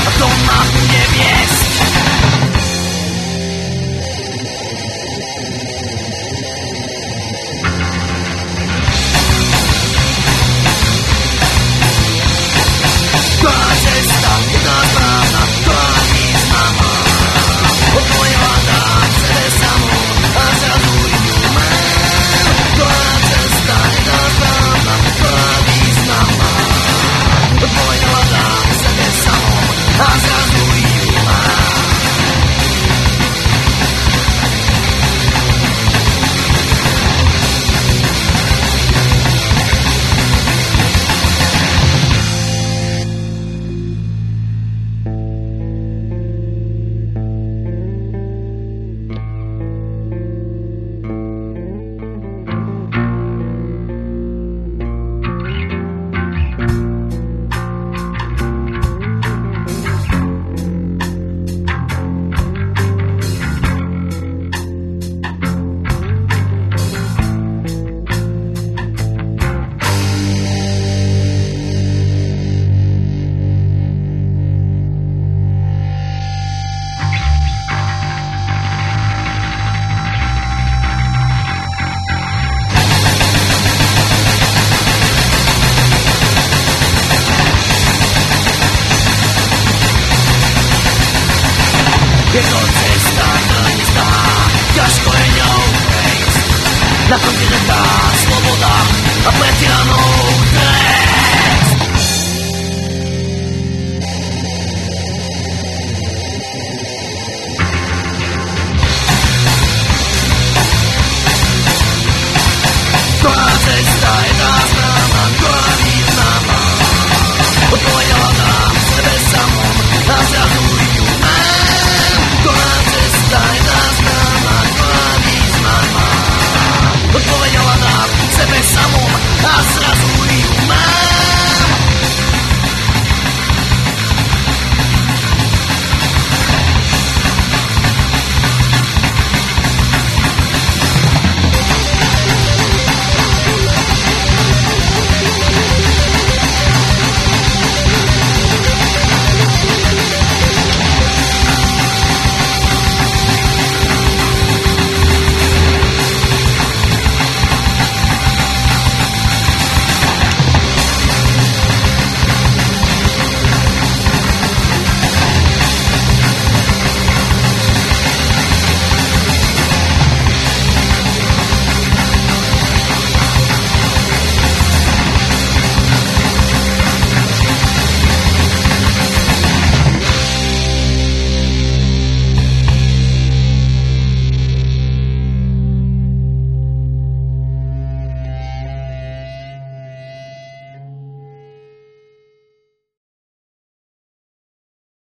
a to ma bude viesť. Tá cesta je tá správna, tá významná. Odpovedám sebe samou a zrazu ju mám. Tá cesta je tá správna, tá významná. Odpovedám sebe samou a zrazu ju mám. Je to cesta, cesta, ťažko je ňou prejsť. Na konci taká sloboda a pretiranou trest. Tá cesta je tá správna, tá významná. Odpovedala nám sebe samom a zrazu ju mám. Tá cesta je tá správna, tá významná. Odpovedala nám sebe samom a